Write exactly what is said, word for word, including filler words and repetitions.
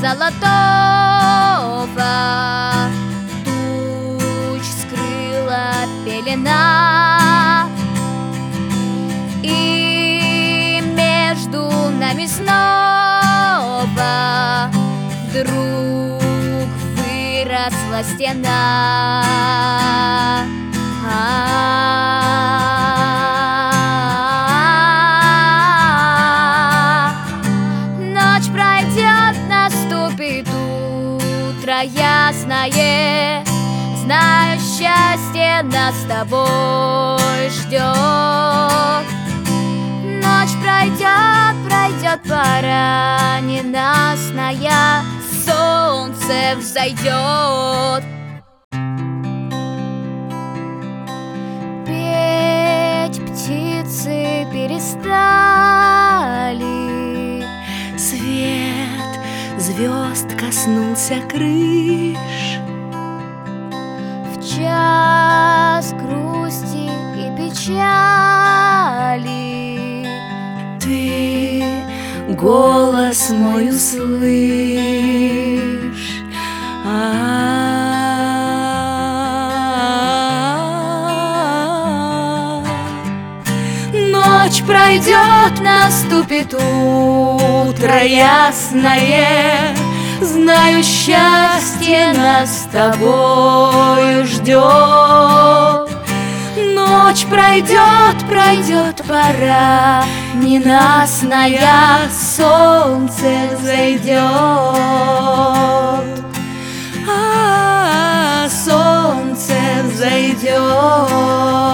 золотого. Туч скрыла пелена, и между нами снова вдруг выросла стена. Ночь пройдет, наступит утро ясное. Знаю, счастье нас с тобой ждет. Ночь пройдет, пройдет пора ненастная, солнце взойдет. Петь птицы перестали, свет звезд коснулся крыш. в час грусти и печали Ты голос мой услышь. А-а-а. Ночь пройдет, наступит утро ясное. Знаю, счастье нас с тобой ждет. Ночь пройдет, пройдет пора ненастная, солнце зайдет. А, солнце зайдет.